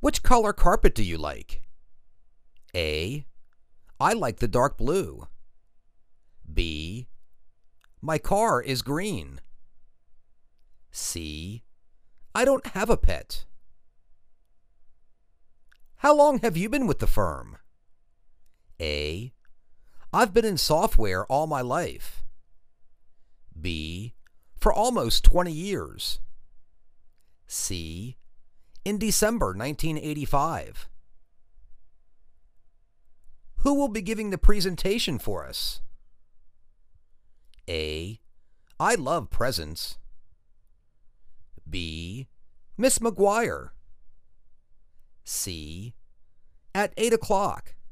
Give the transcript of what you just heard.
Which color carpet do you like? A. I like the dark blue. B. My car is green. C. I don't have a pet. How long have you been with the firm? A. I've been in software all my life. B. For almost 20 years. C. In December 1985. Who will be giving the presentation for us? A. I love presents. B. Miss McGuire. C. At 8 o'clock.